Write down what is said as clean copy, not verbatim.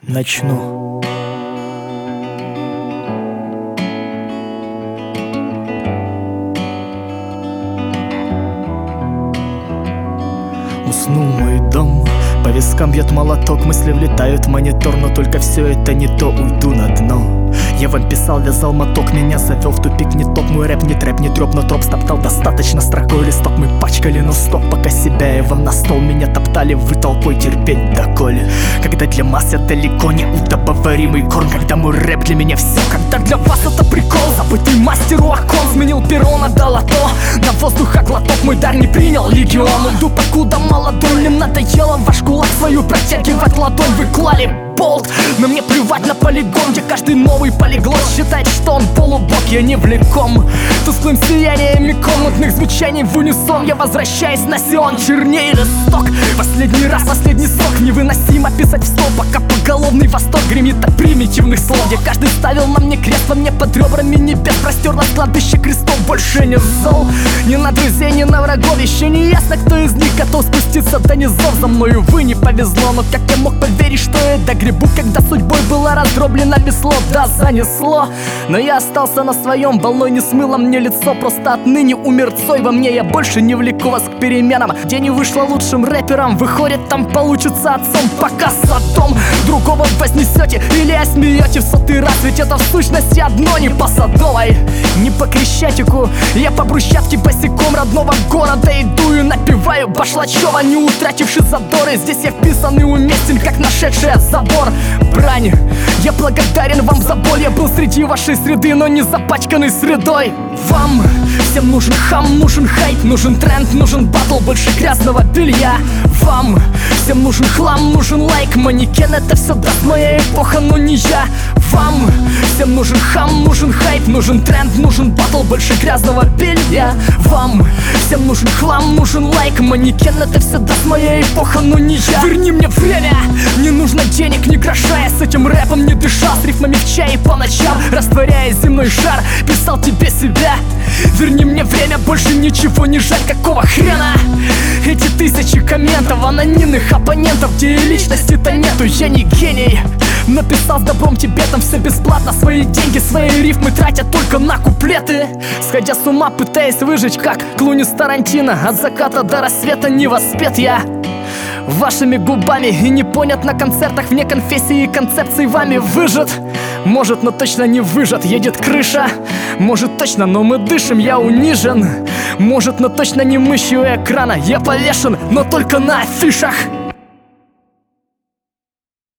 начну. Уснул мой дом, по вискам бьет молоток, мысли влетают в монитор, но только все это не то, уйду на дно. Я вам писал, вязал моток, меня завел в тупик не топ. Мой рэп не трэп, не троп, но троп стоптал достаточно строкой листок. Мы пачкали, но стоп, пока себя и вам на стол. Меня топтали, вы толпой терпеть доколе. Когда для масс я далеко не удобоваримый корм. Когда мой рэп для меня все, когда для вас это прикол. Забытый мастеру окон, сменил перо на долото. На воздуха глоток, мой дар не принял легион. Иду покуда молодой, мне надоело ваш кулак свою протягивать ладонь. Вы клали болт, но мне плевать на полигон, где каждый новый полиглот считает, что он полубог. Я не влеком тусклым сиянием и комнатных звучаний в унисон. Я возвращаюсь на Сион, чернее листок. Последний раз, последний срок. Невыносимо писать в стол, пока поголовный восторг гремит от примитивных слов. Где каждый ставил на мне крест, во мне под ребрами небес простерлось кладбище крестов. Больше не зол, ни на друзей, ни на врагов. Еще не ясно, кто из них готов спуститься до низов. За мною, увы, не повезло, но как я мог поверить, что я догребу, когда судьбой была раздроблена без слов. Да, занесло, но я остался на своем. Волной не смыло мне лицо, просто отныне умер Цой во мне. Я больше не влеку вас к переменам, где не вышло лучшим рэпером. Выходит, там получится отцом, пока Содом. Другого вознесете или осмеете в сотый раз, ведь это в сущности одно. Не по Садовой, не по Крещатику, я по брусчатке босиком родного города иду и напеваю Башлачева, не утративший задоры. Здесь я вписан и уместен, как нашедший забор. Брань, я благодарен вам за боль. Я был среди вашей среды, но не запачканный средой. Вам всем нужен хам, нужен хайп, нужен тренд, нужен батл, больше грязного белья. Вам всем нужен хлам, нужен лайк, манекен, это все даст моя эпоха, но не я. Вам всем нужен хам, нужен хайп, нужен тренд, нужен батл, больше грязного белья. Вам всем нужен хлам, нужен лайк, манекен, это все даст моя эпоха, но не я. Верни мне время, не нужно денег, ни гроша. Я с этим рэпом не дышал, с рифмами в чае по ночам, растворяя земной шар, писал тебе себя. Верни мне время, больше ничего не жаль, какого хрена? Эти тысячи комментов, анонимных оппонентов, где и личности-то нету, я не гений. Написал с добром тебе там все бесплатно. Свои деньги, свои рифмы тратят только на куплеты, сходя с ума, пытаясь выжить, как Клуни с Тарантино. От заката до рассвета не воспет я вашими губами и не понят на концертах вне конфессии и концепции вами выжат. Может, но точно не выжат, едет крыша. Может точно, но мы дышим, я унижен. Может, но точно не мышью экрана, я повешен, но только на афишах.